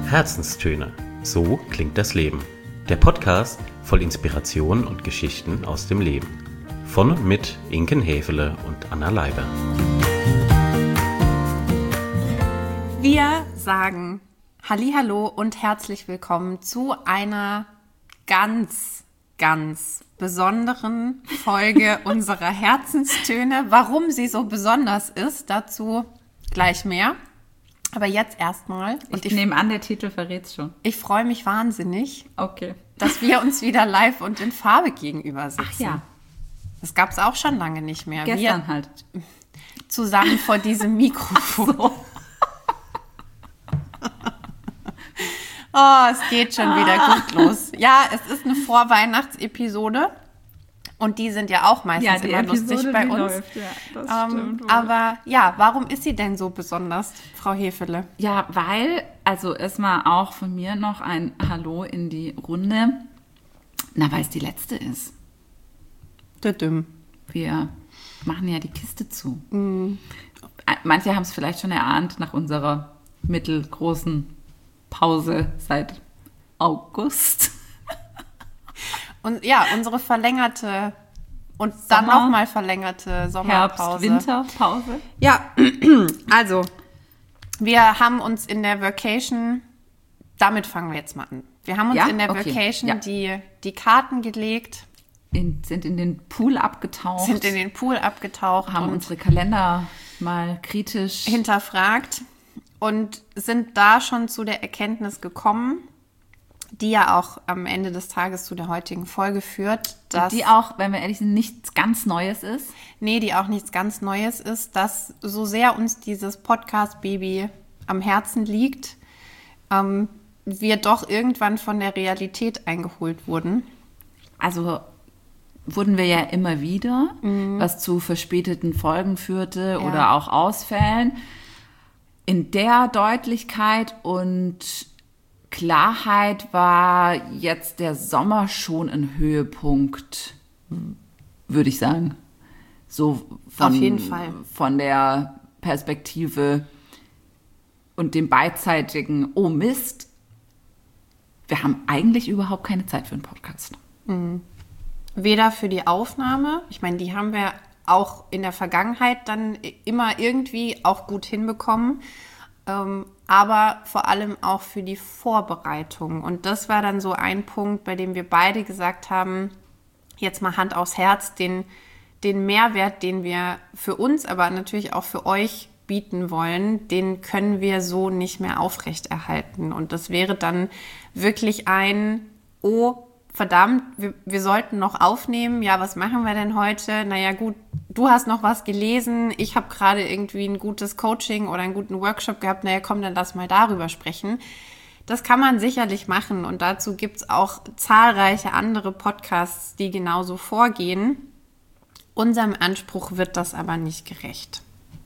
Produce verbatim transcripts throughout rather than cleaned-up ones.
Herzenstöne. So klingt das Leben. Der Podcast voll Inspiration und Geschichten aus dem Leben. Von und mit Inken Häfele und Anna Leiber. Wir sagen Hallihallo und herzlich willkommen zu einer ganz, ganz besonderen Folge unserer Herzenstöne. Warum sie so besonders ist, dazu gleich mehr. Aber jetzt erstmal. Und ich, ich nehme an, der Titel verrät's schon. Ich freue mich wahnsinnig, okay, dass wir uns wieder live und in Farbe gegenüber sitzen. Ach ja. Das gab es auch schon lange nicht mehr. Gestern wir halt. Zusammen vor diesem Mikrofon. So. Oh, es geht schon wieder gut los. Ja, es ist eine Vorweihnachtsepisode. Und die sind ja auch meistens ja, die immer Episode, lustig bei die uns. Läuft, ja, das ähm, stimmt wohl. Aber ja, warum ist sie denn so besonders, Frau Häfele? Ja, weil, also erstmal auch von mir noch ein Hallo in die Runde. Na, weil es die letzte ist. Düdüm. Wir machen ja die Kiste zu. Mm. Manche haben es vielleicht schon erahnt nach unserer mittelgroßen Pause seit August. Und ja, unsere verlängerte und Sommer, dann nochmal verlängerte Sommerpause. Herbst-Winterpause. Ja, also wir haben uns in der Vacation, damit fangen wir jetzt mal an. Wir haben uns ja? in der okay. Vacation ja. die, die Karten gelegt. In, sind in den Pool abgetaucht. Sind in den Pool abgetaucht. Haben und unsere Kalender mal kritisch hinterfragt und sind da schon zu der Erkenntnis gekommen, die ja auch am Ende des Tages zu der heutigen Folge führt. Dass, die auch, wenn wir ehrlich sind, nichts ganz Neues ist. Nee, die auch nichts ganz Neues ist, dass so sehr uns dieses Podcast-Baby am Herzen liegt, ähm, wir doch irgendwann von der Realität eingeholt wurden. Also wurden wir ja immer wieder, mhm. was zu verspäteten Folgen führte ja. oder auch Ausfällen. In der Deutlichkeit und Klarheit war jetzt der Sommer schon ein Höhepunkt, würde ich sagen. So von, auf jeden Fall. Von der Perspektive und dem beidseitigen, oh Mist, wir haben eigentlich überhaupt keine Zeit für einen Podcast. Mhm. Weder für die Aufnahme, ich meine, die haben wir auch in der Vergangenheit dann immer irgendwie auch gut hinbekommen, ähm, aber vor allem auch für die Vorbereitung. Und das war dann so ein Punkt, bei dem wir beide gesagt haben, jetzt mal Hand aufs Herz, den, den Mehrwert, den wir für uns, aber natürlich auch für euch bieten wollen, den können wir so nicht mehr aufrechterhalten. Und das wäre dann wirklich ein, oh, verdammt, wir, wir sollten noch aufnehmen. Ja, was machen wir denn heute? Naja gut, du hast noch was gelesen. Ich habe gerade irgendwie ein gutes Coaching oder einen guten Workshop gehabt. Naja, komm, dann lass mal darüber sprechen. Das kann man sicherlich machen. Und dazu gibt es auch zahlreiche andere Podcasts, die genauso vorgehen. Unserem Anspruch wird das aber nicht gerecht.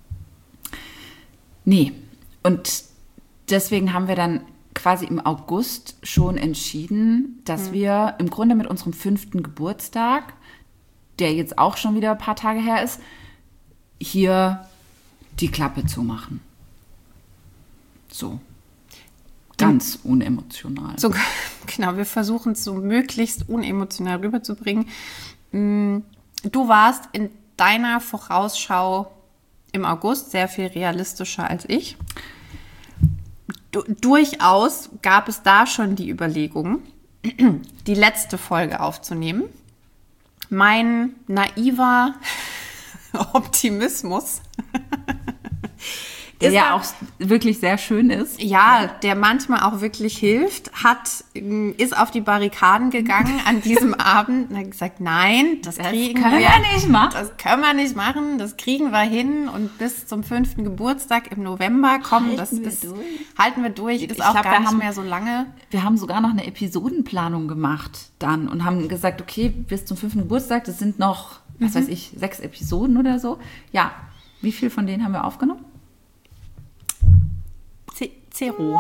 Nee. Und deswegen haben wir dann quasi im August schon entschieden, dass mhm. wir im Grunde mit unserem fünften Geburtstag, der jetzt auch schon wieder ein paar Tage her ist, hier die Klappe zumachen. So. Ganz mhm. unemotional. So, genau, wir versuchen es so möglichst unemotional rüberzubringen. Du warst in deiner Vorausschau im August sehr viel realistischer als ich. Du, durchaus gab es da schon die Überlegung, die letzte Folge aufzunehmen. Mein naiver Optimismus der ja auch wirklich sehr schön ist. Ja, der manchmal auch wirklich hilft, hat, ist auf die Barrikaden gegangen an diesem Abend und hat gesagt, nein, das, das kriegen können wir, wir nicht machen. Das können wir nicht machen, das kriegen wir hin und bis zum fünften Geburtstag im November kommen, halten das wir ist, durch. halten wir durch, ist ich auch glaub, gar nicht haben, mehr so lange. Wir haben sogar noch eine Episodenplanung gemacht dann und haben gesagt, okay, bis zum fünften Geburtstag, das sind noch, mhm. was weiß ich, sechs Episoden oder so. Ja, wie viel von denen haben wir aufgenommen? Zero.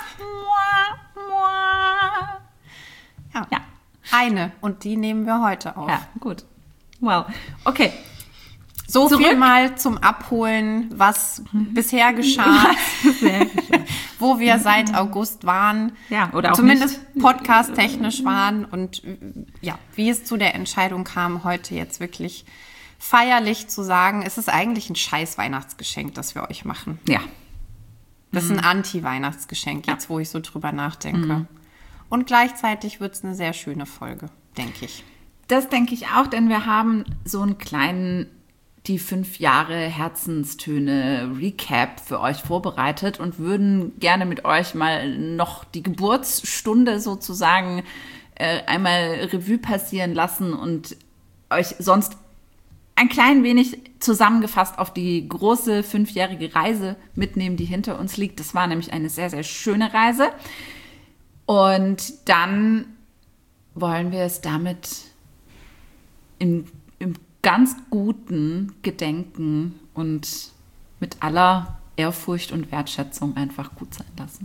Ja. ja, eine. Und die nehmen wir heute auf. Ja, gut. Wow. Okay. So Zurück. viel mal zum Abholen, was bisher geschah. Was bisher geschah. wo wir seit August waren. Ja, oder auch zumindest podcast-technisch waren. Und ja, wie es zu der Entscheidung kam, heute jetzt wirklich feierlich zu sagen, es ist eigentlich ein scheiß Weihnachtsgeschenk, das wir euch machen. Ja. Das ist ein Anti-Weihnachtsgeschenk, jetzt wo ich so drüber nachdenke. Mhm. Und gleichzeitig wird es eine sehr schöne Folge, denke ich. Das denke ich auch, denn wir haben so einen kleinen, die fünf Jahre Herzenstöne Recap für euch vorbereitet und würden gerne mit euch mal noch die Geburtsstunde sozusagen äh, einmal Revue passieren lassen und euch sonst ein klein wenig zusammengefasst auf die große fünfjährige Reise mitnehmen, die hinter uns liegt. Das war nämlich eine sehr, sehr schöne Reise. Und dann wollen wir es damit im, im ganz guten Gedenken und mit aller Ehrfurcht und Wertschätzung einfach gut sein lassen.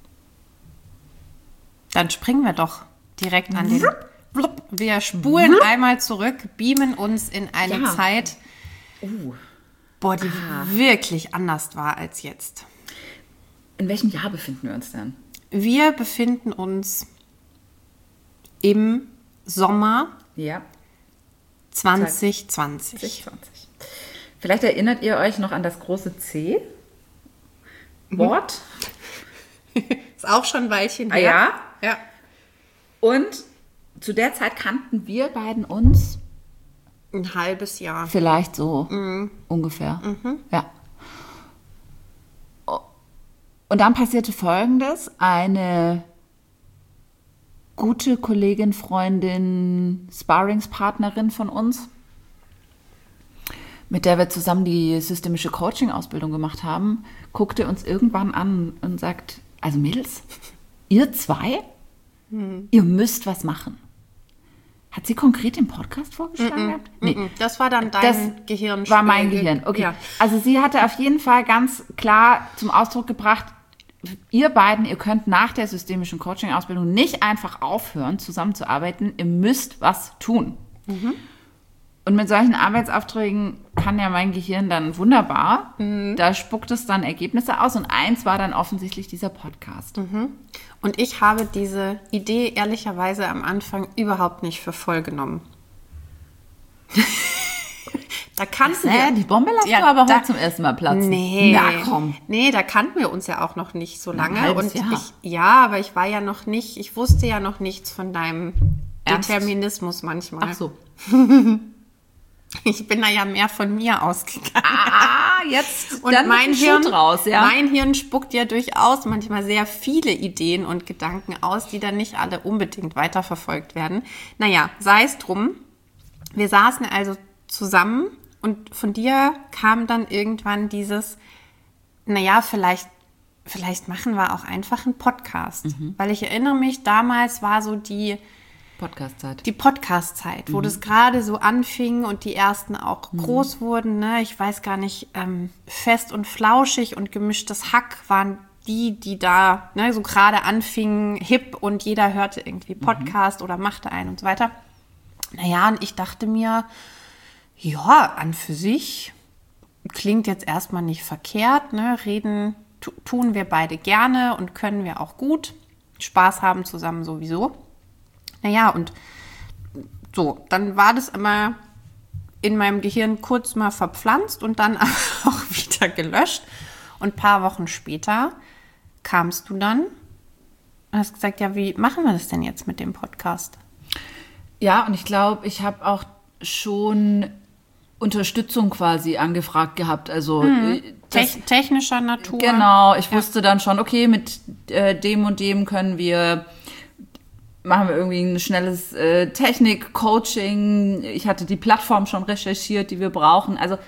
Dann springen wir doch direkt an den... Wir spulen mhm. einmal zurück, beamen uns in eine ja. Zeit, uh. boah, die ah. wirklich anders war als jetzt. In welchem Jahr befinden wir uns denn? Wir befinden uns im Sommer ja. zwanzig zwanzig. zwanzig zwanzig. Vielleicht erinnert ihr euch noch an das große C-Wort. Mhm. Ist auch schon ein Weilchen her. Ah, ja? Ja. Und zu der Zeit kannten wir beiden uns ein halbes Jahr. Vielleicht so mhm. ungefähr. Mhm. Ja. Und dann passierte Folgendes. Eine gute Kollegin, Freundin, Sparringspartnerin von uns, mit der wir zusammen die systemische Coaching-Ausbildung gemacht haben, guckte uns irgendwann an und sagt, also Mädels, ihr zwei, mhm. ihr müsst was machen. Hat sie konkret den Podcast vorgeschlagen gehabt? Mm-mm, nee. Das war dann dein das Gehirn. war mein Gehirn, okay. Ja. Also sie hatte auf jeden Fall ganz klar zum Ausdruck gebracht, ihr beiden, ihr könnt nach der systemischen Coaching-Ausbildung nicht einfach aufhören, zusammenzuarbeiten. Ihr müsst was tun. Mhm. Und mit solchen Arbeitsaufträgen kann ja mein Gehirn dann wunderbar. Mhm. Da spuckt es dann Ergebnisse aus. Und eins war dann offensichtlich dieser Podcast. Mhm. Und ich habe diese Idee ehrlicherweise am Anfang überhaupt nicht für voll genommen. Da kannten wir, äh, die Bombe lässt ja, du aber da, heute zum ersten Mal platzen. Nee, Na komm. Nee, da kannten wir uns ja auch noch nicht so lange. Ein halbes und Jahr. Ich, ja, aber ich war ja noch nicht, ich wusste ja noch nichts von deinem Ernst? Determinismus manchmal. Ach so. Ich bin da ja mehr von mir ausgegangen. Ah, jetzt und dann mein Hirn, raus, ja? mein Hirn spuckt ja durchaus manchmal sehr viele Ideen und Gedanken aus, die dann nicht alle unbedingt weiterverfolgt werden. Naja, sei es drum. Wir saßen also zusammen und von dir kam dann irgendwann dieses, naja, vielleicht, vielleicht machen wir auch einfach einen Podcast. Mhm. Weil ich erinnere mich, damals war so die Podcast-Zeit. Die Podcast-Zeit, wo mhm. das gerade so anfing und die ersten auch mhm. groß wurden. Ne? Ich weiß gar nicht, ähm, Fest und Flauschig und Gemischtes Hack waren die, die da ne, so gerade anfingen, hip und jeder hörte irgendwie Podcast mhm. oder machte einen und so weiter. Naja, und ich dachte mir, ja, an für sich klingt jetzt erstmal nicht verkehrt. Ne? Reden tu- tun wir beide gerne und können wir auch gut. Spaß haben zusammen sowieso. Naja, und so, dann war das immer in meinem Gehirn kurz mal verpflanzt und dann auch wieder gelöscht. Und ein paar Wochen später kamst du dann und hast gesagt, ja, wie machen wir das denn jetzt mit dem Podcast? Ja, und ich glaube, ich habe auch schon Unterstützung quasi angefragt gehabt. Also hm. Te- technischer Natur. Genau, ich ja. wusste dann schon, okay, mit äh, dem und dem können wir... machen wir irgendwie ein schnelles äh, Technik-Coaching. Ich hatte die Plattform schon recherchiert, die wir brauchen. Also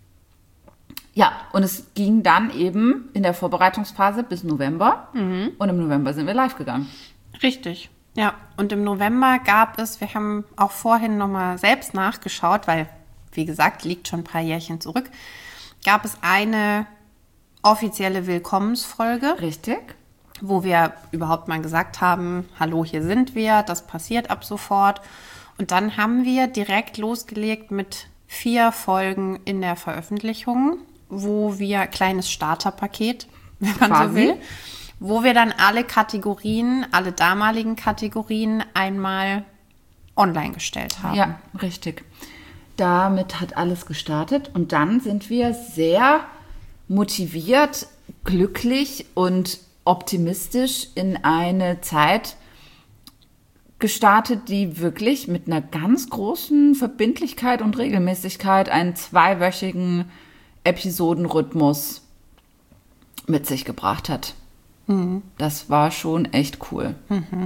ja, und es ging dann eben in der Vorbereitungsphase bis November. Mhm. Und im November sind wir live gegangen. Richtig, ja. Und im November gab es, wir haben auch vorhin nochmal selbst nachgeschaut, weil, wie gesagt, liegt schon ein paar Jährchen zurück, gab es eine offizielle Willkommensfolge. Richtig. Wo wir überhaupt mal gesagt haben, hallo, hier sind wir, das passiert ab sofort. Und dann haben wir direkt losgelegt mit vier Folgen in der Veröffentlichung, wo wir kleines Starterpaket, wenn man Quasi. so will, wo wir dann alle Kategorien, alle damaligen Kategorien einmal online gestellt haben. Ja, richtig. Damit hat alles gestartet und dann sind wir sehr motiviert, glücklich und optimistisch in eine Zeit gestartet, die wirklich mit einer ganz großen Verbindlichkeit und Regelmäßigkeit einen zweiwöchigen Episodenrhythmus mit sich gebracht hat. Mhm. Das war schon echt cool. Mhm.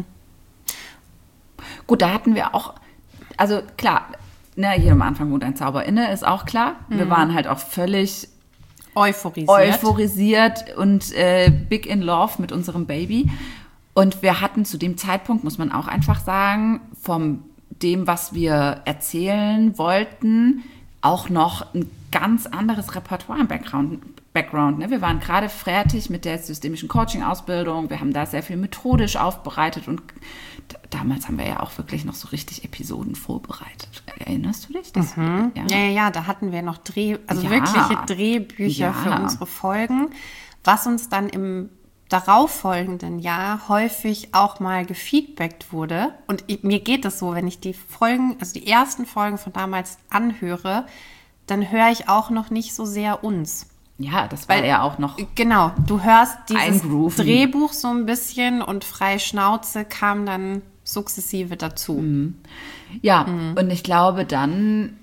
Gut, da hatten wir auch, also klar, ne, hier am Anfang wohnt ein Zauber inne, ist auch klar. Mhm. Wir waren halt auch völlig euphorisiert, euphorisiert und äh, big in love mit unserem Baby. Und wir hatten zu dem Zeitpunkt, muss man auch einfach sagen, von dem, was wir erzählen wollten, auch noch ein ganz anderes Repertoire im Background. Background ne? Wir waren gerade fertig mit der systemischen Coaching-Ausbildung. Wir haben da sehr viel methodisch aufbereitet und d- damals haben wir ja auch wirklich noch so richtig Episoden vorbereitet. Erinnerst du dich? Das, mhm. ja. ja, ja, ja, da hatten wir noch Dreh, also ja. wirkliche Drehbücher ja. für unsere Folgen, was uns dann im darauffolgenden Jahr häufig auch mal gefeedbackt wurde. Und ich, mir geht es so, wenn ich die Folgen, also die ersten Folgen von damals anhöre, dann höre ich auch noch nicht so sehr uns. Ja, das war Weil, ja auch noch. Genau, du hörst dieses eingrooven. Drehbuch so ein bisschen und freie Schnauze kam dann sukzessive dazu. Mhm. Ja, mhm. und ich glaube, dann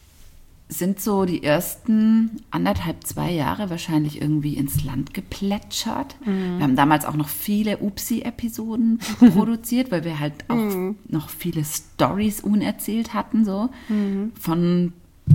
sind so die ersten anderthalb, zwei Jahre wahrscheinlich irgendwie ins Land geplätschert. Mhm. Wir haben damals auch noch viele Upsi-Episoden produziert, weil wir halt auch mhm. noch viele Storys unerzählt hatten, so mhm. von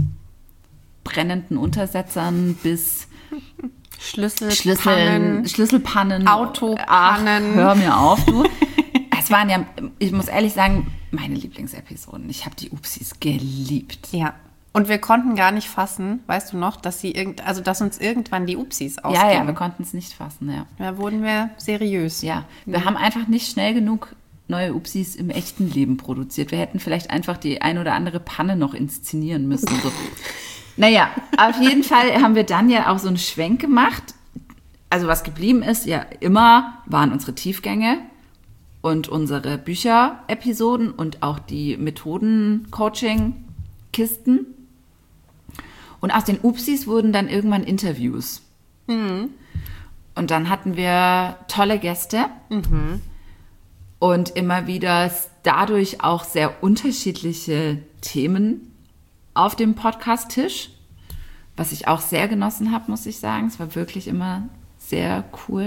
brennenden Untersetzern bis Schlüssel, Schlüsseln, Schlüsselpannen, Autopannen. Ach, hör mir auf, du. Es waren ja, ich muss ehrlich sagen, meine Lieblingsepisoden. Ich habe die Upsis geliebt. Ja. Und wir konnten gar nicht fassen, weißt du noch, dass sie irgend, also dass uns irgendwann die Upsis ausgingen. Ja, ja, wir konnten es nicht fassen, ja. Da wurden wir seriös. Ja, wir mhm. haben einfach nicht schnell genug neue Upsis im echten Leben produziert. Wir hätten vielleicht einfach die ein oder andere Panne noch inszenieren müssen. So. Naja, auf jeden Fall haben wir dann ja auch so einen Schwenk gemacht. Also was geblieben ist, ja immer, waren unsere Tiefgänge und unsere Bücher-Episoden und auch die Methoden-Coaching-Kisten. Und aus den Upsis wurden dann irgendwann Interviews. Mhm. Und dann hatten wir tolle Gäste mhm. und immer wieder dadurch auch sehr unterschiedliche Themen auf dem Podcast-Tisch, was ich auch sehr genossen habe, muss ich sagen. Es war wirklich immer sehr cool.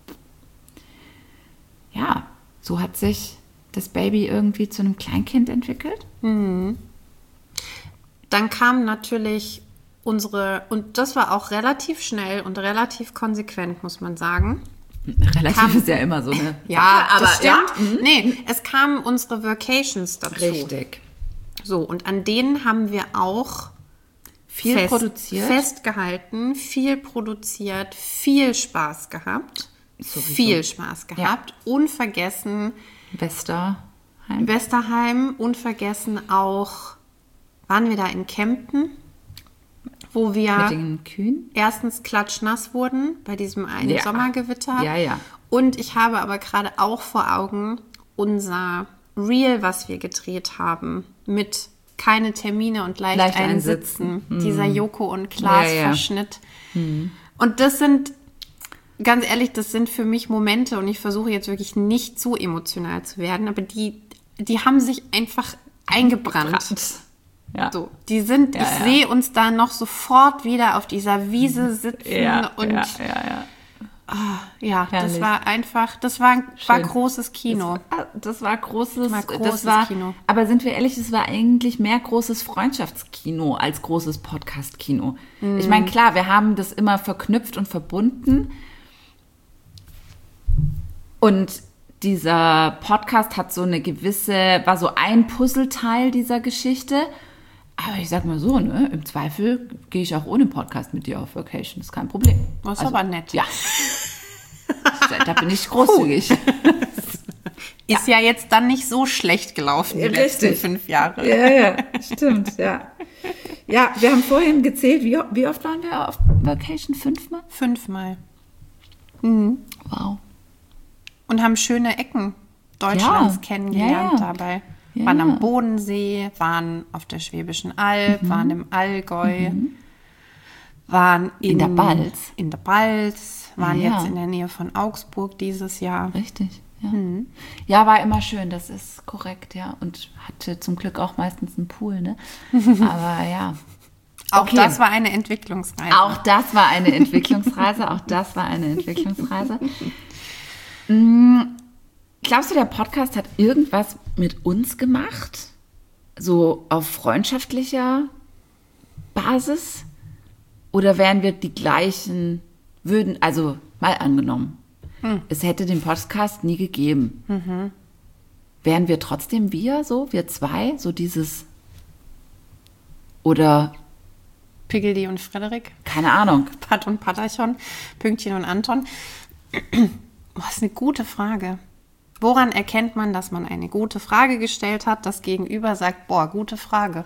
Ja, so hat sich das Baby irgendwie zu einem Kleinkind entwickelt. Mhm. Dann kam natürlich unsere, und das war auch relativ schnell und relativ konsequent, muss man sagen. Relativ kam, ist ja immer so eine ja, Sache, aber das stimmt. Ja. Nee, es kamen unsere Vacations dazu. Richtig. So, und an denen haben wir auch viel fest, produziert. festgehalten, viel produziert, viel Spaß gehabt. Sowieso. Viel Spaß gehabt. Ja. Unvergessen Westerheim. Westerheim. Unvergessen auch, waren wir da in Kempten, wo wir mit den Kühen erstens klatschnass wurden bei diesem einen ja. Sommergewitter. Ja, ja. Und ich habe aber gerade auch vor Augen unser Reel, was wir gedreht haben, mit keine Termine und leicht, leicht einsitzen. einsitzen. Dieser Joko und Klaas ja, ja. Verschnitt. Hm. Und das sind, ganz ehrlich, das sind für mich Momente und ich versuche jetzt wirklich nicht zu emotional zu werden, aber die, die haben sich einfach eingebrannt. eingebrannt. Ja. So, die sind, ja, ich ja. sehe uns da noch sofort wieder auf dieser Wiese sitzen ja, und ja, ja, ja. Oh, ja, Herrlich. das war einfach, das war, war großes Kino. Das war, das war großes, war großes das war, Kino. Aber sind wir ehrlich, es war eigentlich mehr großes Freundschaftskino als großes Podcast-Kino. Mm. Ich meine, klar, wir haben das immer verknüpft und verbunden. Und dieser Podcast hat so eine gewisse, war so ein Puzzleteil dieser Geschichte. Aber ich sag mal so, ne, im Zweifel gehe ich auch ohne Podcast mit dir auf Vacation. Das ist kein Problem. Das ist also, aber nett. Ja. Da bin ich großzügig. Ist ja. ja jetzt dann nicht so schlecht gelaufen, die Richtig. letzten fünf Jahre. Ja, ja, stimmt, ja. Ja, wir haben vorhin gezählt, wie, wie oft waren wir auf Vacation? Fünfmal? Fünfmal. Mhm. Wow. Und haben schöne Ecken Deutschlands Ja. kennengelernt Ja, ja. dabei. Ja. Waren am Bodensee, waren auf der Schwäbischen Alb, Mhm. waren im Allgäu, waren in, In der Balz. In der Balz, waren Ja. jetzt in der Nähe von Augsburg dieses Jahr. Richtig, ja. Ja, war immer schön, das ist korrekt, ja. Und hatte zum Glück auch meistens einen Pool, ne? Aber ja. Auch Okay. das war eine Entwicklungsreise. Auch das war eine Entwicklungsreise. Auch das war eine Entwicklungsreise. Mm, Glaubst du, der Podcast hat irgendwas mit uns gemacht? So auf freundschaftlicher Basis? Oder wären wir die gleichen, würden, also mal angenommen, hm. es hätte den Podcast nie gegeben. Mhm. Wären wir trotzdem wir so, wir zwei, so dieses, oder Piggledy und Frederik. keine Ahnung. Pat und Patachon, Pünktchen und Anton. Das ist eine gute Frage. Woran erkennt man, dass man eine gute Frage gestellt hat, das Gegenüber sagt, boah, gute Frage.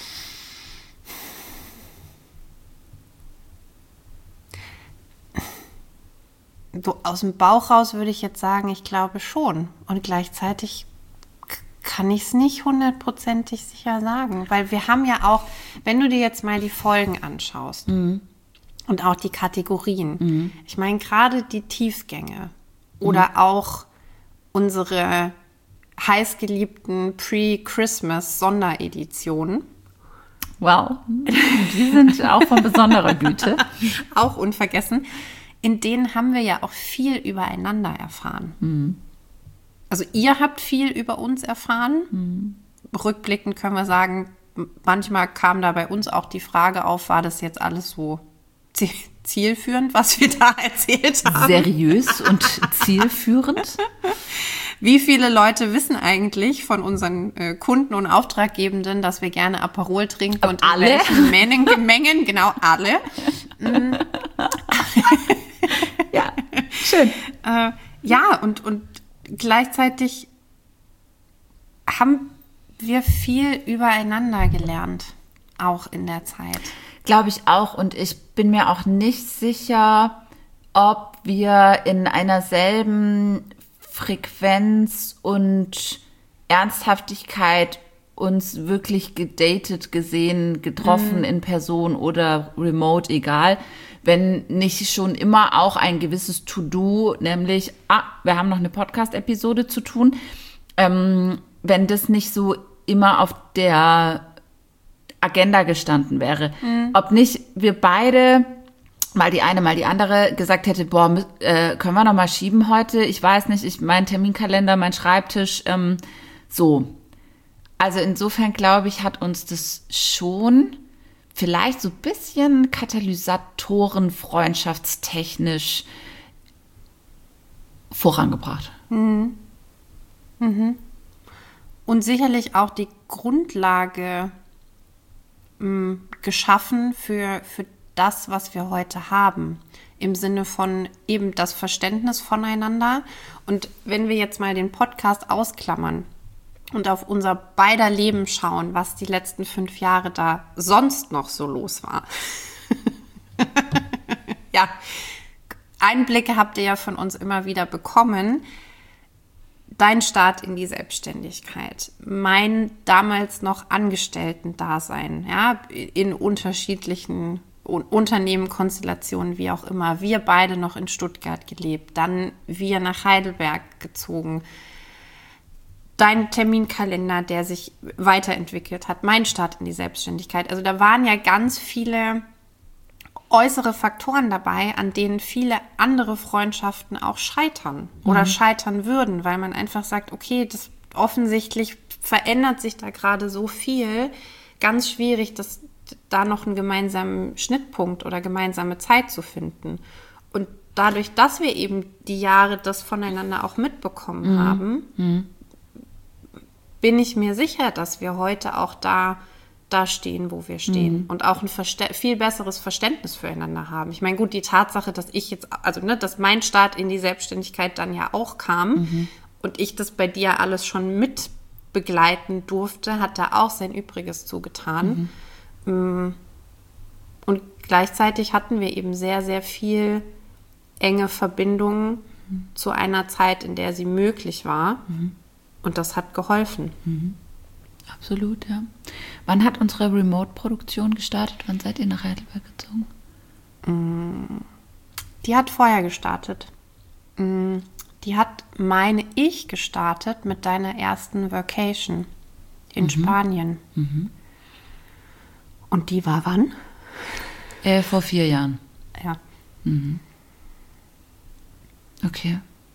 So aus dem Bauch raus würde ich jetzt sagen, ich glaube schon. Und gleichzeitig k- kann ich es nicht hundertprozentig sicher sagen. Weil wir haben ja auch, wenn du dir jetzt mal die Folgen anschaust und auch die Kategorien, ich meine gerade die Tiefgänge oder auch unsere heißgeliebten Pre-Christmas-Sondereditionen, Wow, die sind auch von besonderer Güte. auch unvergessen, in denen haben wir ja auch viel übereinander erfahren. Mhm. Also ihr habt viel über uns erfahren. Mhm. Rückblickend können wir sagen, manchmal kam da bei uns auch die Frage auf, war das jetzt alles so zie- zielführend, was wir da erzählt haben? Seriös und zielführend. Wie viele Leute wissen eigentlich von unseren äh, Kunden und Auftraggebenden, dass wir gerne Aperol trinken und alle? in welchen Mengen, Mengen, genau alle. Ja, schön. Äh, ja, und, und gleichzeitig haben wir viel übereinander gelernt, auch in der Zeit. Glaube ich auch. Und ich bin mir auch nicht sicher, ob wir in einer selben Frequenz und Ernsthaftigkeit uns wirklich gedatet, gesehen, getroffen Mhm. in Person oder remote, egal. Wenn nicht schon immer auch ein gewisses To-Do, nämlich, ah, wir haben noch eine Podcast-Episode zu tun, ähm, wenn das nicht so immer auf der Agenda gestanden wäre. Mhm. Ob nicht wir beide, mal die eine, mal die andere, gesagt hätte, boah, mü- äh, können wir noch mal schieben heute? Ich weiß nicht, ich mein Terminkalender, mein Schreibtisch, ähm, so. Also insofern glaube ich, hat uns das schon vielleicht so ein bisschen Katalysatoren freundschaftstechnisch vorangebracht. Und sicherlich auch die Grundlage mh, geschaffen für, für das, was wir heute haben. Im Sinne von eben das Verständnis voneinander. Und wenn wir jetzt mal den Podcast ausklammern und auf unser beider Leben schauen, was die letzten fünf Jahre da sonst noch so los war. Ja, Einblicke habt ihr ja von uns immer wieder bekommen. Dein Start in die Selbstständigkeit, mein damals noch Angestellten-Dasein, ja, in unterschiedlichen Unternehmen, Konstellationen, wie auch immer. Wir beide noch in Stuttgart gelebt, dann wir nach Heidelberg gezogen. Dein Terminkalender, der sich weiterentwickelt hat, mein Start in die Selbstständigkeit. Also da waren ja ganz viele äußere Faktoren dabei, an denen viele andere Freundschaften auch scheitern oder scheitern würden, weil man einfach sagt, okay, das offensichtlich verändert sich da gerade so viel, ganz schwierig, das, da noch einen gemeinsamen Schnittpunkt oder gemeinsame Zeit zu finden. Und dadurch, dass wir eben die Jahre das voneinander auch mitbekommen haben, bin ich mir sicher, dass wir heute auch da da stehen, wo wir stehen, mhm. und auch ein Verste- viel besseres Verständnis füreinander haben. Ich meine, gut, die Tatsache, dass ich jetzt, also ne, dass mein Start in die Selbstständigkeit dann ja auch kam mhm. und ich das bei dir alles schon mit begleiten durfte, hat da auch sein Übriges zugetan. Mhm. Und gleichzeitig hatten wir eben sehr, sehr viel enge Verbindungen mhm. zu einer Zeit, in der sie möglich war. Mhm. Und das hat geholfen. Mhm. Absolut, ja. Wann hat unsere Remote-Produktion gestartet? Wann seid ihr nach Heidelberg gezogen? Die hat vorher gestartet. Die hat, meine ich, gestartet mit deiner ersten Vacation in mhm. Spanien. Mhm. Und die war wann? Äh, vor vier Jahren. Ja. Mhm. Okay.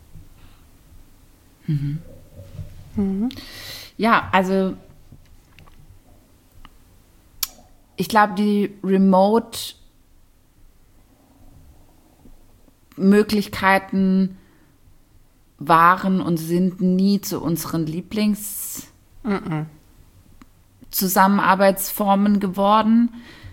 Mhm. Mhm. Ja, also ich glaube, die Remote-Möglichkeiten waren und sind nie zu unseren Lieblings-Zusammenarbeitsformen geworden.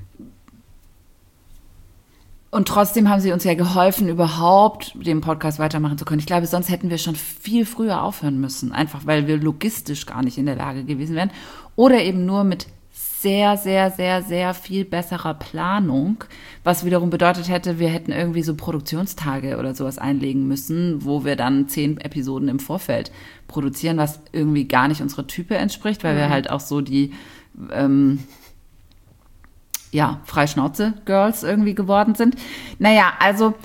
Und trotzdem haben sie uns ja geholfen, überhaupt den Podcast weitermachen zu können. Ich glaube, sonst hätten wir schon viel früher aufhören müssen, einfach weil wir logistisch gar nicht in der Lage gewesen wären. Oder eben nur mit sehr, sehr, sehr, sehr viel besserer Planung, was wiederum bedeutet hätte, wir hätten irgendwie so Produktionstage oder sowas einlegen müssen, wo wir dann zehn Episoden im Vorfeld produzieren, was irgendwie gar nicht unserer Type entspricht, weil mhm. wir halt auch so die ähm, ja, Freischnauze-Girls irgendwie geworden sind. Naja, also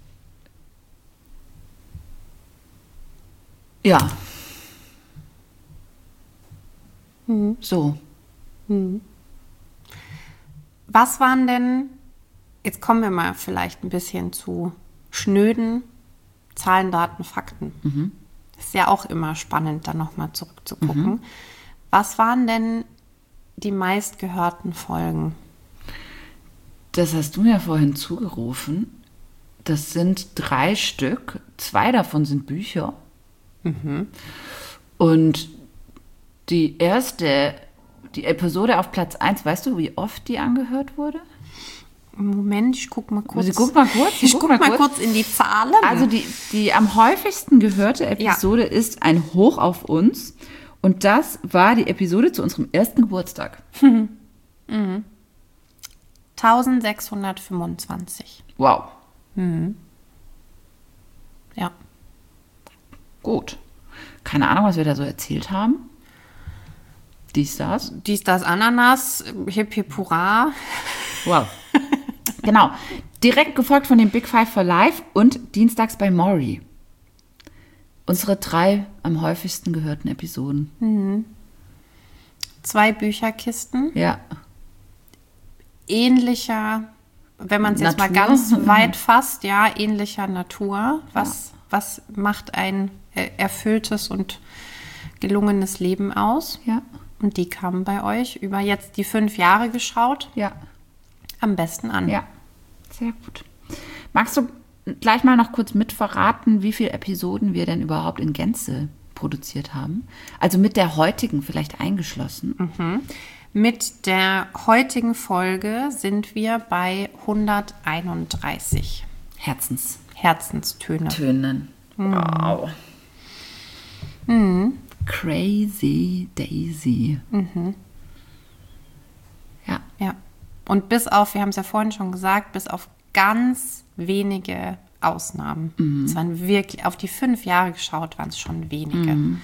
ja. Mhm. So. Mhm. Was waren denn, jetzt kommen wir mal vielleicht ein bisschen zu schnöden Zahlen, Daten, Fakten. Mhm. Ist ja auch immer spannend, da nochmal zurückzugucken. Mhm. Was waren denn die meistgehörten Folgen? Das hast du mir vorhin zugerufen. Das sind drei Stück. Zwei davon sind Bücher. Mhm. Und die erste, die Episode auf Platz eins, weißt du, wie oft die angehört wurde? Moment, ich guck mal kurz. Sie guck mal kurz. Ich guck, guck mal, mal kurz. kurz in die Zahlen. Also die, die am häufigsten gehörte Episode ja. ist ein Hoch auf uns. Und das war die Episode zu unserem ersten Geburtstag. Mhm. Mhm. eintausendsechshundertfünfundzwanzig. Wow. Mhm. Ja. Gut. Keine Ahnung, was wir da so erzählt haben. Dies, das. Dies, das, Ananas, Hip, Hip, Hurra. Wow. Genau. Direkt gefolgt von dem Big Five for Life und Dienstags bei Maury. Unsere drei am häufigsten gehörten Episoden. Mhm. Zwei Bücherkisten. Ja. Ähnlicher, wenn man es jetzt mal ganz weit fasst, ja, ähnlicher Natur. Was, ja. was macht ein erfülltes und gelungenes Leben aus? Ja. Und die kamen bei euch über jetzt die fünf Jahre geschaut. Ja. Am besten an. Ja, sehr gut. Magst du gleich mal noch kurz mitverraten, wie viele Episoden wir denn überhaupt in Gänze produziert haben? Also mit der heutigen vielleicht eingeschlossen. Mhm. Mit der heutigen Folge sind wir bei hunderteinunddreißig. Herzens. Herzenstöne. Tönen. Mhm. Wow. Mhm. Crazy Daisy. Mhm. Ja. Ja. Und bis auf, wir haben es ja vorhin schon gesagt, bis auf ganz wenige Ausnahmen. Mhm. Es waren wirklich, auf die fünf Jahre geschaut, waren es schon wenige. Mhm.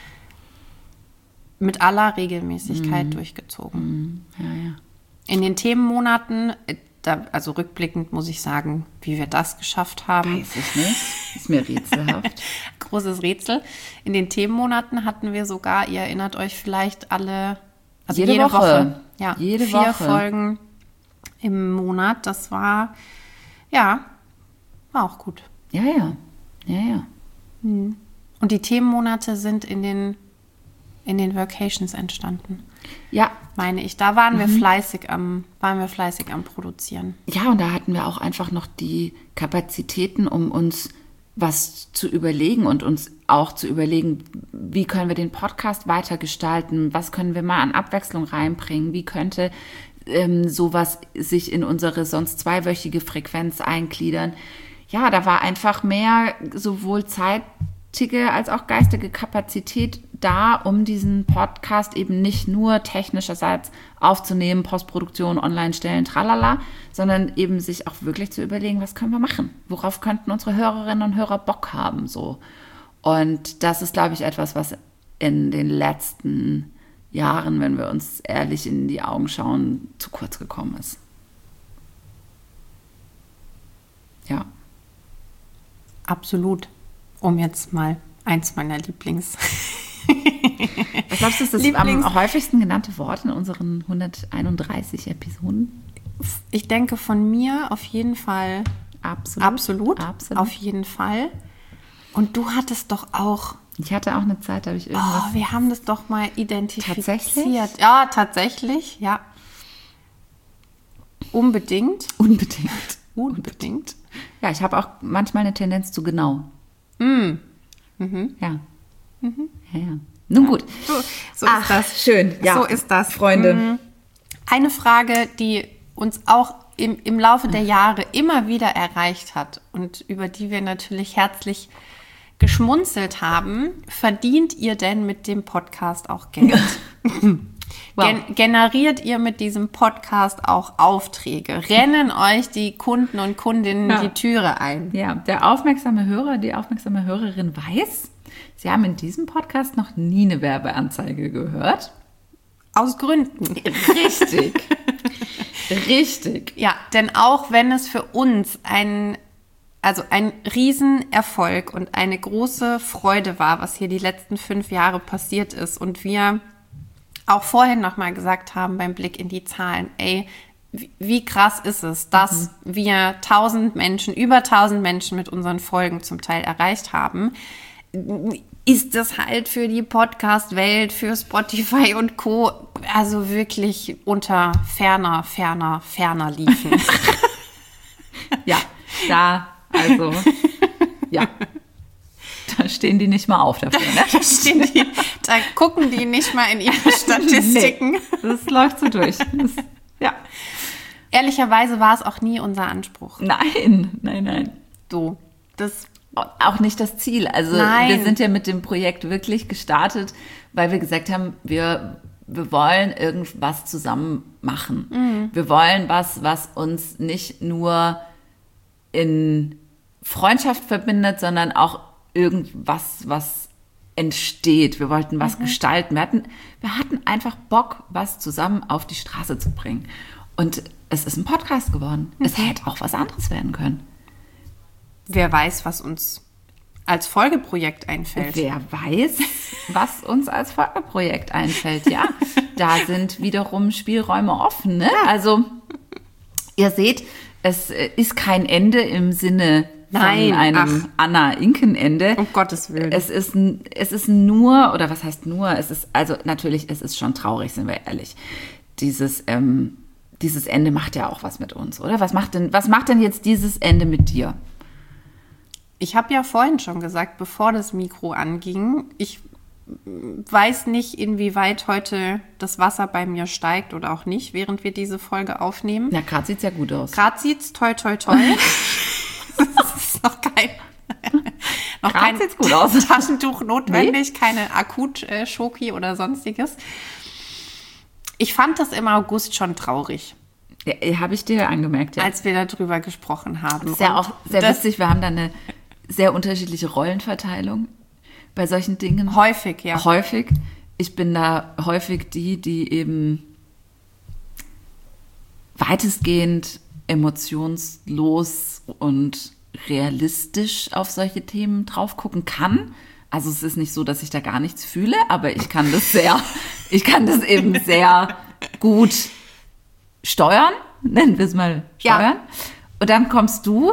Mit aller Regelmäßigkeit mhm. durchgezogen. Mhm. Ja, ja. In den Themenmonaten, da, also rückblickend muss ich sagen, wie wir das geschafft haben. Weiß ich nicht. Ist mir rätselhaft. Großes Rätsel. In den Themenmonaten hatten wir sogar, ihr erinnert euch vielleicht alle, also jede, jede Woche. Woche. Ja, jede vier Woche. Folgen im Monat. Das war, ja, war auch gut. Ja, ja. Ja, ja. Und die Themenmonate sind in den in den Vacations entstanden. Ja. Meine ich. Da waren wir mhm. fleißig am, waren wir fleißig am Produzieren. Ja, und da hatten wir auch einfach noch die Kapazitäten, um uns was zu überlegen und uns auch zu überlegen, wie können wir den Podcast weitergestalten, was können wir mal an Abwechslung reinbringen, wie könnte ähm, sowas sich in unsere sonst zweiwöchige Frequenz eingliedern. Ja, da war einfach mehr sowohl Zeit nötige als auch geistige Kapazität da, um diesen Podcast eben nicht nur technischerseits aufzunehmen, Postproduktion, online stellen, tralala, sondern eben sich auch wirklich zu überlegen, was können wir machen? Worauf könnten unsere Hörerinnen und Hörer Bock haben? So. Und das ist, glaube ich, etwas, was in den letzten Jahren, wenn wir uns ehrlich in die Augen schauen, zu kurz gekommen ist. Ja. Absolut. Um jetzt mal eins meiner Lieblings... Was glaubst du, ist das Lieblings- am häufigsten genannte Wort in unseren hunderteinunddreißig Episoden? Ich denke von mir auf jeden Fall Absolut. absolut, Absolut. auf jeden Fall. Und du hattest doch auch, Ich hatte auch eine Zeit, da habe ich irgendwas... oh, wir haben das doch mal identifiziert. Tatsächlich? Ja, tatsächlich, ja. Unbedingt. Unbedingt. Unbedingt. Ja, ich habe auch manchmal eine Tendenz zu genau. Mm. Ja. Ja, ja. Nun gut. So, so Ach, ist das. schön. Ja. So ist das. Freunde. Mm. Eine Frage, die uns auch im, im Laufe der Jahre immer wieder erreicht hat und über die wir natürlich herzlich geschmunzelt haben: Verdient ihr denn mit dem Podcast auch Geld? Wow. Gen- generiert ihr mit diesem Podcast auch Aufträge? Rennen euch die Kunden und Kundinnen Ja. die Türe ein? Ja, der aufmerksame Hörer, die aufmerksame Hörerin weiß, Sie haben in diesem Podcast noch nie eine Werbeanzeige gehört. Aus Gründen. Richtig. Richtig. Ja, denn auch wenn es für uns ein, also ein Riesenerfolg und eine große Freude war, was hier die letzten fünf Jahre passiert ist, und wir auch vorhin nochmal gesagt haben beim Blick in die Zahlen, ey, wie, wie krass ist es, dass mhm. wir tausend Menschen, über tausend Menschen mit unseren Folgen zum Teil erreicht haben, ist das halt für die Podcast-Welt, für Spotify und Co. also wirklich unter ferner, ferner, ferner liefen. Ja, da, also, ja. Da stehen die nicht mal auf dafür, ne? Da, stehen die, da gucken die nicht mal in ihre Statistiken. Nee, das läuft so durch. Das, ja. Ehrlicherweise war es auch nie unser Anspruch. Nein, nein, nein. So, das auch nicht das Ziel. Also Nein. wir sind ja mit dem Projekt wirklich gestartet, weil wir gesagt haben, wir, wir wollen irgendwas zusammen machen. Mhm. Wir wollen was, was uns nicht nur in Freundschaft verbindet, sondern auch irgendwas, was entsteht. Wir wollten was mhm. gestalten. Wir hatten, wir hatten einfach Bock, was zusammen auf die Straße zu bringen. Und es ist ein Podcast geworden. Mhm. Es hätte auch was anderes werden können. Wer weiß, was uns als Folgeprojekt einfällt. Wer weiß, was uns als Folgeprojekt einfällt. Ja, da sind wiederum Spielräume offen. Ne? Ja. Also ihr seht, es ist kein Ende im Sinne Nein, von einem ach. Anna-Inken-Ende. Um Gottes Willen. Es ist, es ist nur, oder was heißt nur, es ist, also natürlich, es ist schon traurig, sind wir ehrlich. Dieses, ähm, dieses Ende macht ja auch was mit uns, oder? Was macht denn, was macht denn jetzt dieses Ende mit dir? Ich habe ja vorhin schon gesagt, bevor das Mikro anging, ich weiß nicht, inwieweit heute das Wasser bei mir steigt oder auch nicht, während wir diese Folge aufnehmen. Ja, gerade sieht es ja gut aus. Gerade sieht es toi, toi, toi. Das ist noch kein, noch kein sieht's gut aus. Taschentuch notwendig, nee? Keine Akut-Schoki oder sonstiges. Ich fand das im August schon traurig. Ja, habe ich dir angemerkt, ja. Als wir darüber gesprochen haben. Das ist ja Und auch sehr das, witzig, wir haben da eine sehr unterschiedliche Rollenverteilung bei solchen Dingen. Häufig, ja. Häufig. Ich bin da häufig die, die eben weitestgehend emotionslos und realistisch auf solche Themen drauf gucken kann. Also es ist nicht so, dass ich da gar nichts fühle, aber ich kann das sehr, ich kann das eben sehr gut steuern, nennen wir es mal steuern. Ja. Und dann kommst du,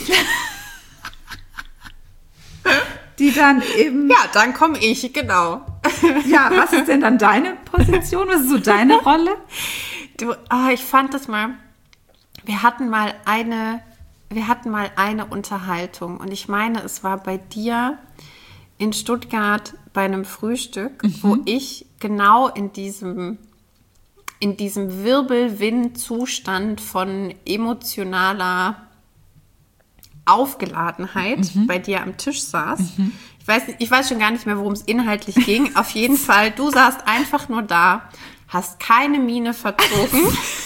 die dann eben... Ja, dann komme ich, genau. Ja, was ist denn dann deine Position? Was ist so deine Rolle? Du, oh, ich fand das mal, wir hatten mal eine, wir hatten mal eine Unterhaltung und ich meine, es war bei dir in Stuttgart bei einem Frühstück, mhm. wo ich genau in diesem in diesem Wirbelwind-Zustand von emotionaler Aufgeladenheit mhm. bei dir am Tisch saß. Mhm. Ich weiß, ich weiß schon gar nicht mehr, worum es inhaltlich ging. Auf jeden Fall, du saßt einfach nur da, hast keine Miene verzogen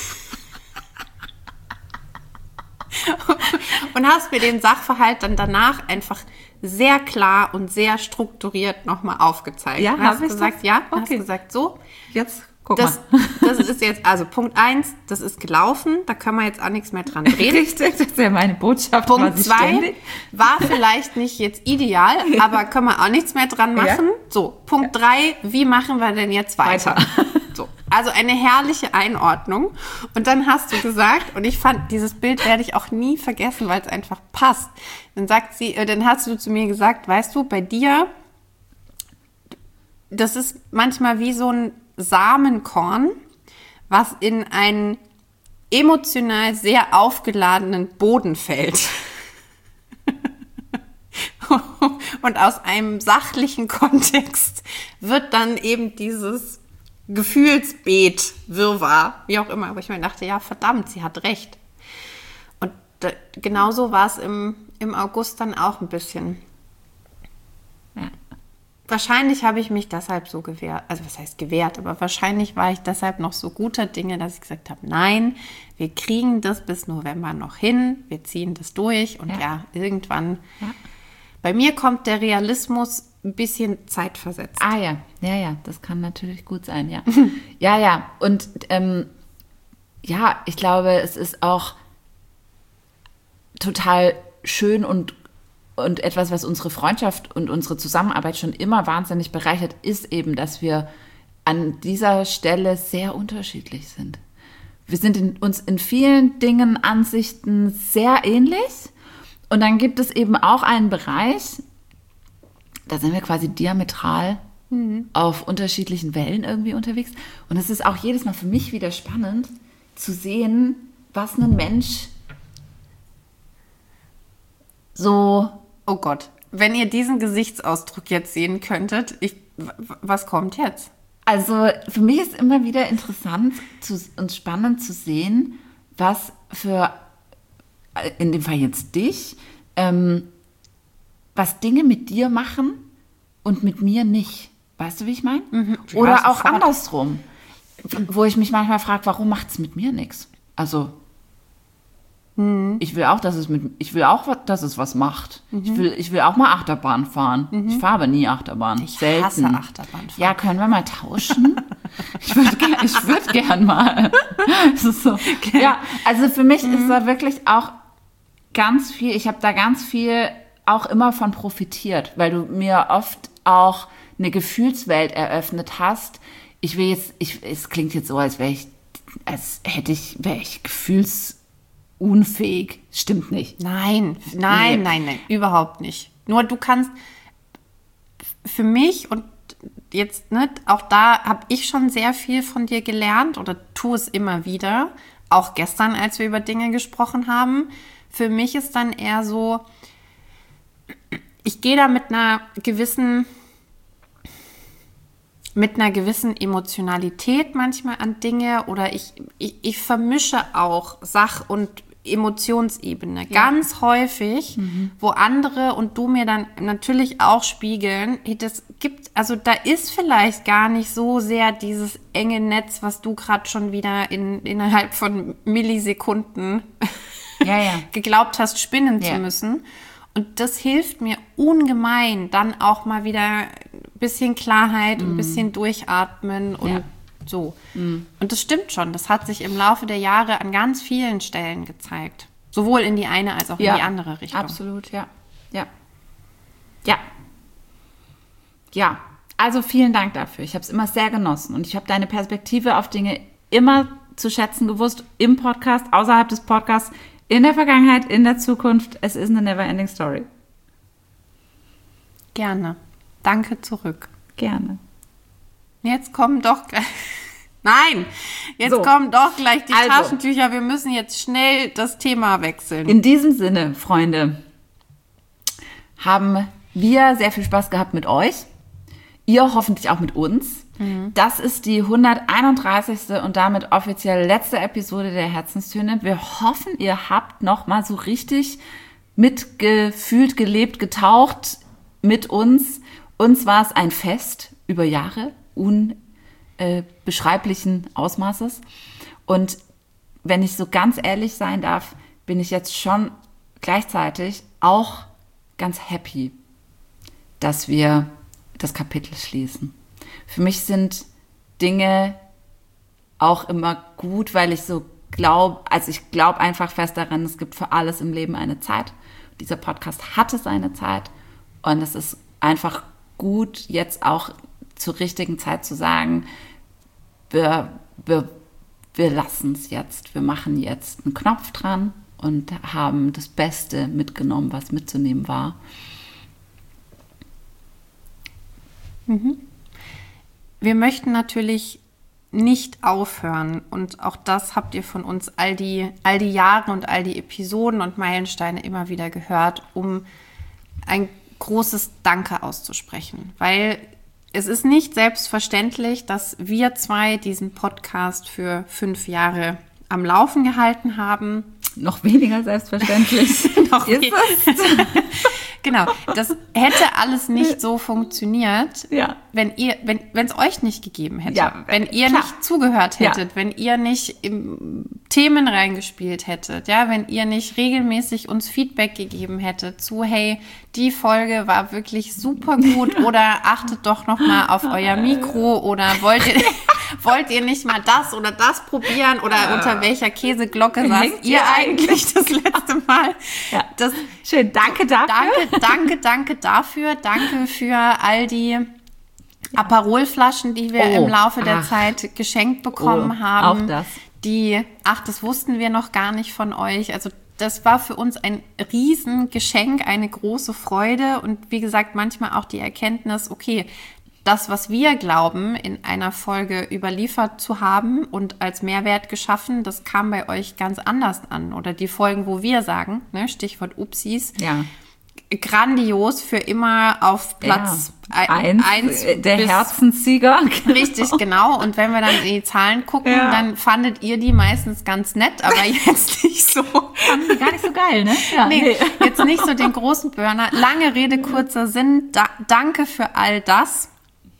und hast mir den Sachverhalt dann danach einfach sehr klar und sehr strukturiert nochmal aufgezeigt. Ja, und hast hab ich gesagt, das? ja, Okay. hast gesagt, so. Jetzt guck Das, mal. das ist jetzt, also Punkt eins, das ist gelaufen, da können wir jetzt auch nichts mehr dran drehen. Richtig, das ist ja meine Botschaft. Punkt quasi zwei ständig. war vielleicht nicht jetzt ideal, aber können wir auch nichts mehr dran machen. Ja. So, Punkt drei, wie machen wir denn jetzt weiter? Weiter. So, also eine herrliche Einordnung. Und dann hast du gesagt, und ich fand, dieses Bild werde ich auch nie vergessen, weil es einfach passt. Dann sagt sie, äh, dann hast du zu mir gesagt, weißt du, bei dir, das ist manchmal wie so ein Samenkorn, was in einen emotional sehr aufgeladenen Boden fällt. Und aus einem sachlichen Kontext wird dann eben dieses Gefühlsbeet, Wirrwarr, wie auch immer. Aber ich mir dachte, ja, verdammt, sie hat recht. Und da, genauso war es im, im August dann auch ein bisschen. Ja. Wahrscheinlich habe ich mich deshalb so gewehrt, also was heißt gewehrt, aber wahrscheinlich war ich deshalb noch so guter Dinge, dass ich gesagt habe, nein, wir kriegen das bis November noch hin, wir ziehen das durch und ja, Ja. irgendwann, Ja. bei mir kommt der Realismus ein bisschen zeitversetzt. Ah ja, ja, ja, das kann natürlich gut sein, ja. ja, ja, und ähm, ja, ich glaube, es ist auch total schön und Und etwas, was unsere Freundschaft und unsere Zusammenarbeit schon immer wahnsinnig bereichert, ist eben, dass wir an dieser Stelle sehr unterschiedlich sind. Wir sind in, uns in vielen Dingen, Ansichten sehr ähnlich. Und dann gibt es eben auch einen Bereich, da sind wir quasi diametral mhm. auf unterschiedlichen Wellen irgendwie unterwegs. Und es ist auch jedes Mal für mich wieder spannend zu sehen, was ein Mensch so... Oh Gott, wenn ihr diesen Gesichtsausdruck jetzt sehen könntet, ich, w- was kommt jetzt? Also für mich ist immer wieder interessant zu, und spannend zu sehen, was für, in dem Fall jetzt dich, ähm, was Dinge mit dir machen und mit mir nicht. Weißt du, wie ich meine? Mhm. Ja, Oder auch sofort. andersrum, wo ich mich manchmal frage, warum macht es mit mir nichts? Also ich will auch, dass es mit, ich will auch, dass es was macht. Mhm. Ich will, ich will auch mal Achterbahn fahren. Mhm. Ich fahre aber nie Achterbahn. Ich Selten. hasse Achterbahnfahren. Ja, können wir mal tauschen? ich würde gern, ich würd gern mal. Das ist so. Okay. Ja, also für mich mhm. ist da wirklich auch ganz viel, ich habe da ganz viel auch immer von profitiert, weil du mir oft auch eine Gefühlswelt eröffnet hast. Ich will jetzt, ich, es klingt jetzt so, als wäre ich, als hätte ich, wäre ich gefühls unfähig. Stimmt nicht. Nein, nein, Nee. nein, nein, überhaupt nicht. Nur du kannst für mich und jetzt, ne, auch da habe ich schon sehr viel von dir gelernt oder tue es immer wieder. Auch gestern, als wir über Dinge gesprochen haben. Für mich ist dann eher so, ich gehe da mit einer gewissen mit einer gewissen Emotionalität manchmal an Dinge oder ich, ich, ich vermische auch Sach- und Emotionsebene ja. ganz häufig, mhm. wo andere und du mir dann natürlich auch spiegeln, hey, das gibt, also da ist vielleicht gar nicht so sehr dieses enge Netz, was du gerade schon wieder in, innerhalb von Millisekunden ja, ja. geglaubt hast, spinnen ja. zu müssen. Und das hilft mir ungemein, dann auch mal wieder ein bisschen Klarheit, mm. ein bisschen durchatmen und ja. so. Mm. Und das stimmt schon. Das hat sich im Laufe der Jahre an ganz vielen Stellen gezeigt. Sowohl in die eine als auch ja, in die andere Richtung. Absolut, ja. Ja. Ja. Ja. Also vielen Dank dafür. Ich habe es immer sehr genossen. Und ich habe deine Perspektive auf Dinge immer zu schätzen gewusst. Im Podcast, außerhalb des Podcasts. In der Vergangenheit, in der Zukunft. Es ist eine never-ending Story. Gerne. Danke zurück. Gerne. Jetzt kommen doch gleich... Nein! Jetzt so. kommen doch gleich die also. Taschentücher. Wir müssen jetzt schnell das Thema wechseln. In diesem Sinne, Freunde, haben wir sehr viel Spaß gehabt mit euch. Ihr hoffentlich auch mit uns. Mhm. Das ist die hunderteinunddreißigste und damit offiziell letzte Episode der Herzenstöne. Wir hoffen, ihr habt noch mal so richtig mitgefühlt, gelebt, getaucht mit uns. Uns war es ein Fest über Jahre unbeschreiblichen äh, Ausmaßes. Und wenn ich so ganz ehrlich sein darf, bin ich jetzt schon gleichzeitig auch ganz happy, dass wir das Kapitel schließen. Für mich sind Dinge auch immer gut, weil ich so glaube, also ich glaube einfach fest daran, es gibt für alles im Leben eine Zeit. Dieser Podcast hatte seine Zeit und es ist einfach gut, jetzt auch zur richtigen Zeit zu sagen, wir, wir, wir lassen es jetzt, wir machen jetzt einen Knopf dran und haben das Beste mitgenommen, was mitzunehmen war. Mhm. Wir möchten natürlich nicht aufhören und auch das habt ihr von uns all die, all die Jahre und all die Episoden und Meilensteine immer wieder gehört, um ein großes Danke auszusprechen, weil es ist nicht selbstverständlich, dass wir zwei diesen Podcast für fünf Jahre am Laufen gehalten haben. Noch weniger selbstverständlich. Noch ist es. Genau, das hätte alles nicht so funktioniert, ja. wenn ihr, wenn wenn es euch nicht gegeben hätte, ja, wenn ihr klar. nicht zugehört hättet, ja. wenn ihr nicht im Themen reingespielt hättet, ja, wenn ihr nicht regelmäßig uns Feedback gegeben hättet zu, hey, die Folge war wirklich super gut ja. oder achtet doch noch mal auf euer Mikro oder wollt ihr wollt ihr nicht mal das oder das probieren oder ja. unter welcher Käseglocke saßt ihr eigentlich das letzte Mal? Ja. Das, Schön, danke dafür. Danke, danke, danke dafür. Danke für all die Aperol-Flaschen, die wir oh, im Laufe der ach. Zeit geschenkt bekommen oh, haben. Auch das. Die, ach, das wussten wir noch gar nicht von euch. Also das war für uns ein Riesengeschenk, eine große Freude und wie gesagt, manchmal auch die Erkenntnis, okay, das, was wir glauben, in einer Folge überliefert zu haben und als Mehrwert geschaffen, das kam bei euch ganz anders an. Oder die Folgen, wo wir sagen, ne, Stichwort Upsis, ja. grandios für immer auf Platz ja. eins, eins der Herzenssieger. Richtig, genau. Und wenn wir dann in die Zahlen gucken, ja. dann fandet ihr die meistens ganz nett, aber jetzt nicht so. Fanden die gar nicht so geil, ne? Ja. Nee, jetzt nicht so den großen Burner. Lange Rede, kurzer Sinn. Da, danke für all das.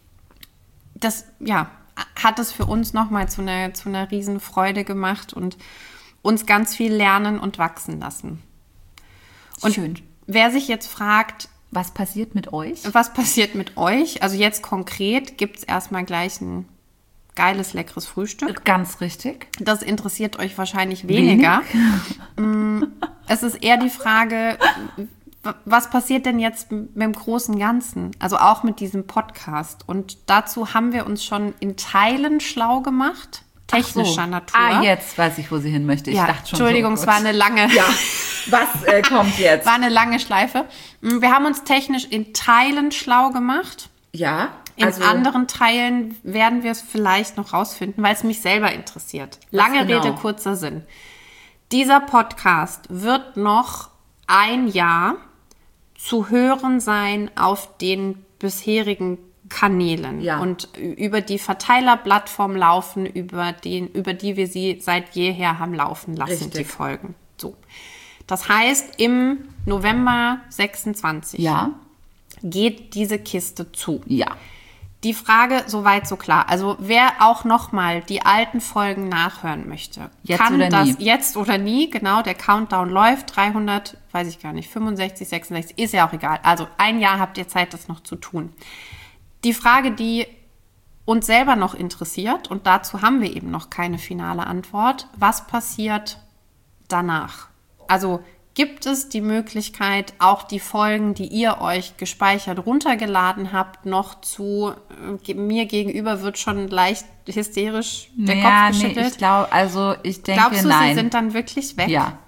Das, ja, hat es für uns nochmal zu einer, zu einer riesen Freude gemacht und uns ganz viel lernen und wachsen lassen. Und schön. Wer sich jetzt fragt, was passiert mit euch? Was passiert mit euch? Also jetzt konkret gibt es erstmal gleich ein geiles, leckeres Frühstück. Ganz richtig. Das interessiert euch wahrscheinlich weniger. Wenig. Es ist eher die Frage, was passiert denn jetzt mit dem großen Ganzen? Also auch mit diesem Podcast. Und dazu haben wir uns schon in Teilen schlau gemacht. Technischer so. Natur. Ah, jetzt weiß ich, wo sie hin möchte. Ich ja, dachte schon Entschuldigung, so, es war eine lange... Ja, was äh, kommt jetzt? War eine lange Schleife. Wir haben uns technisch in Teilen schlau gemacht. Ja. Also in anderen Teilen werden wir es vielleicht noch rausfinden, weil es mich selber interessiert. Lange genau? Rede, kurzer Sinn. Dieser Podcast wird noch ein Jahr zu hören sein auf den bisherigen Kanälen ja. und über die Verteilerplattform laufen, über, den, über die wir sie seit jeher haben laufen lassen, Richtig. Die Folgen. So. Das heißt, im November sechsundzwanzig ja. geht diese Kiste zu. Ja. Die Frage, soweit so klar. Also wer auch nochmal die alten Folgen nachhören möchte, jetzt kann oder das nie. jetzt oder nie. Genau, der Countdown läuft. dreihundert, weiß ich gar nicht, fünfundsechzig, sechsundsechzig, ist ja auch egal. Also ein Jahr habt ihr Zeit, das noch zu tun. Die Frage, die uns selber noch interessiert, und dazu haben wir eben noch keine finale Antwort, was passiert danach? Also gibt es die Möglichkeit, auch die Folgen, die ihr euch gespeichert runtergeladen habt, noch zu, äh, mir gegenüber wird schon leicht hysterisch der ja, Kopf geschüttelt. Nee, ich glaube, also ich denke, Glaubst du, nein. sie sind dann wirklich weg? Ja.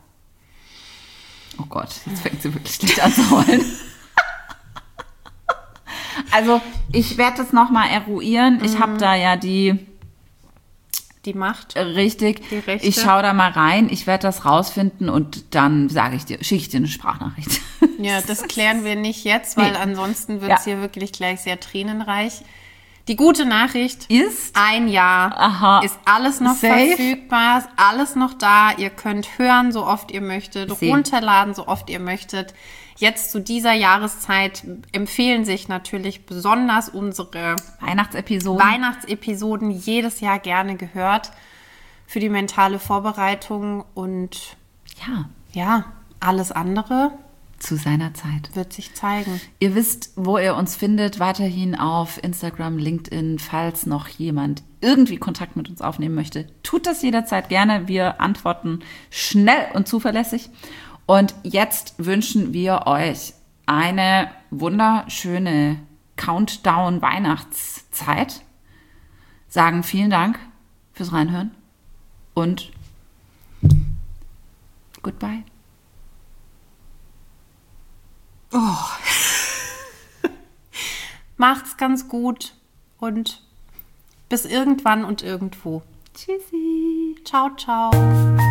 Oh Gott, jetzt fängt sie wirklich schlecht an zu heulen. Also ich werde das nochmal eruieren. Mhm. Ich habe da ja die... Die Macht. Richtig. Die Rechte. Ich schaue da mal rein, ich werde das rausfinden und dann sage ich dir, schicke ich dir eine Sprachnachricht. Ja, das klären wir nicht jetzt, weil nee. ansonsten wird es ja. hier wirklich gleich sehr tränenreich. Die gute Nachricht ist, ein Jahr aha, ist alles noch safe. verfügbar, ist alles noch da. Ihr könnt hören, so oft ihr möchtet, See. runterladen, so oft ihr möchtet. jetzt zu dieser Jahreszeit empfehlen sich natürlich besonders unsere Weihnachtsepisoden. Weihnachtsepisoden jedes Jahr gerne gehört für die mentale Vorbereitung und Ja, ja, alles andere zu seiner Zeit. wird sich zeigen. Ihr wisst, wo ihr uns findet, weiterhin auf Instagram, LinkedIn, falls noch jemand irgendwie Kontakt mit uns aufnehmen möchte. Tut das jederzeit gerne. Wir antworten schnell und zuverlässig. Und jetzt wünschen wir euch eine wunderschöne Countdown-Weihnachtszeit. Sagen vielen Dank fürs Reinhören und goodbye. Macht's ganz gut und bis irgendwann und irgendwo. Tschüssi. Ciao, ciao.